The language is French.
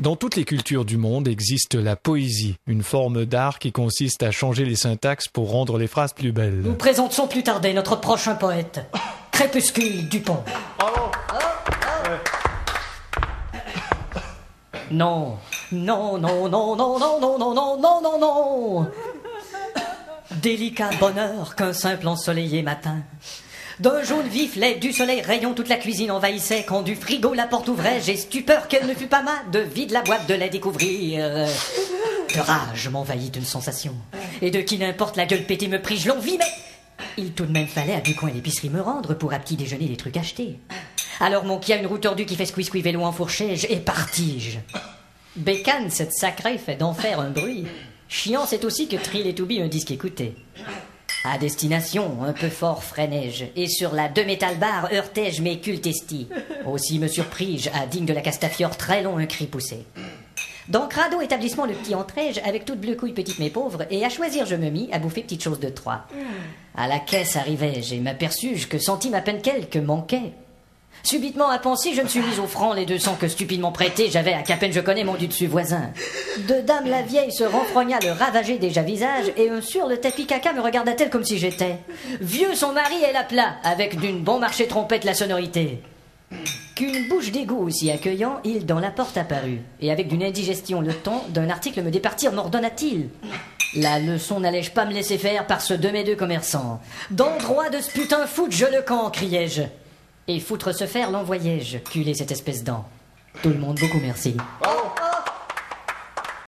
Dans toutes les cultures du monde existe la poésie, une forme d'art qui consiste à changer les syntaxes pour rendre les phrases plus belles. Nous présentons plus tarder notre prochain poète, Crépuscule Dupont. Bravo. Non, non, non, non, non, non, non, non, non, non, non, non. Délicat bonheur qu'un simple ensoleillé matin. D'un jaune vif, lait du soleil rayon, toute la cuisine envahissait. Quand du frigo la porte ouvrait, j'ai stupeur qu'elle ne fût pas ma de vide la boîte de lait découvrir. De rage m'envahit une sensation. Et de qui n'importe la gueule pétée me prie, je l'envie, mais il tout de même fallait à du coin l'épicerie me rendre pour à petit déjeuner des trucs achetés. Alors mon qui a une roue tordue qui fait squeeze vélo enfourché, et partis-je. Bécane, cette sacrée fait d'en faire un bruit. Chiant, c'est aussi que Trill et Toubi un disque écouté. À destination, un peu fort freinai-je, et sur la deux métal bar heurtai-je mes cultestis. Aussi me surpris-je, à digne de la Castafiore, très long un cri poussé. Dans crado établissement le petit entrai-je, avec toute bleu couille petite mes pauvres, et à choisir je me mis à bouffer petites choses de trois. À la caisse arrivai-je, et m'aperçus-je que centime à peine quelques manquaient. Subitement à penser, je me suis mis au franc les 200 que stupidement prêtés, j'avais à qu'à peine je connais mon du dessus voisin. De dame la vieille se renfrogna le ravagé déjà visage, et sur le tapis caca me regarda-t-elle comme si j'étais. Vieux son mari elle appela, avec d'une bon marché trompette la sonorité. Qu'une bouche d'égout aussi accueillant, il dans la porte apparut, et avec d'une indigestion le ton d'un article me départir m'ordonna-t-il. La leçon n'allais-je pas me laisser faire par ce de mes deux commerçants. D'endroit de ce putain fout, je le camp, criai-je. Et foutre se faire, l'envoyai-je, culer cette espèce d'an. Tout le monde, beaucoup merci.